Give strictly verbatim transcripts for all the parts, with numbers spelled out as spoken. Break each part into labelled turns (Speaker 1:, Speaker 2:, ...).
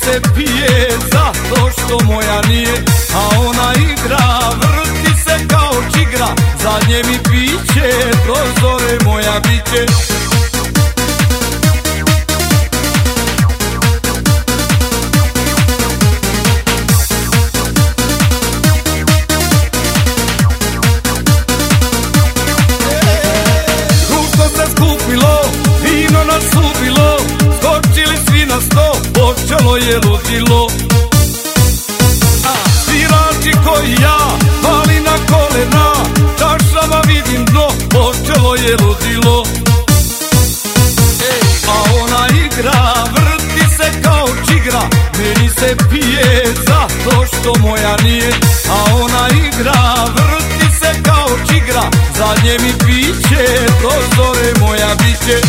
Speaker 1: se pije zato što moja nije, a ona igra, vrti se kao čigra. Zadnje mi piće, do zore moja biće. Vino nas ubilo, skočili svi na sto, počelo je ludilo. Svirači koji ja, pali na kolena, čašama vidim dno, počelo je ludilo. A ona igra, vrti se kao čigra, meni se pije zato što moja nije, a ona igra, vrti se kao čigra. Zadnje mi piće, do zore moja biće.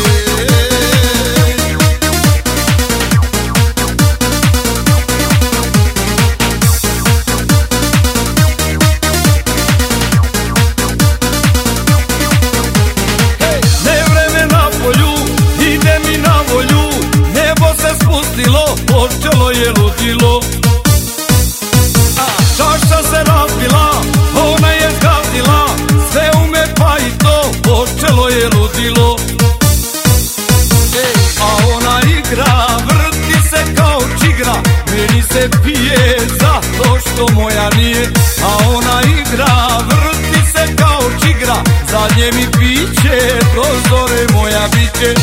Speaker 1: Počelo je ludilo. Čaša se razbila, ona je zgazila, sve ume pa i to, počelo je ludilo. A ona igra, vrti se kao čigra, meni se pije zato što moja nije, a ona igra, vrti se kao čigra. Zadnje mi piće, do zore moja biće.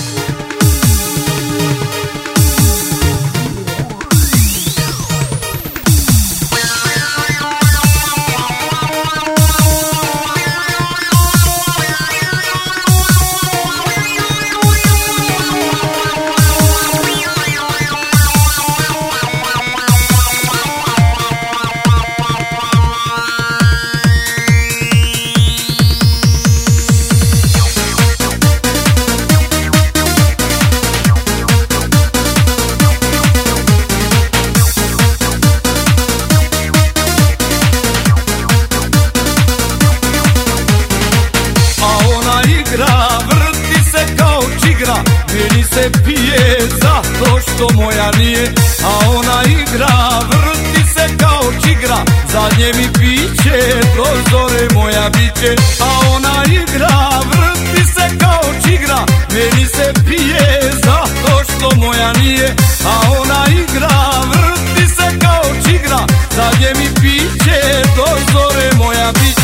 Speaker 1: Meni se pije zato što moja nije, a ona igra, vrti se kao čigra. Zadnje mi piće, do zore moja biće. A ona igra, vrti se kao čigra, meni se pije zato što moja nije, a ona igra, vrti se kao čigra. Zadnje mi piće, do zore moja biće.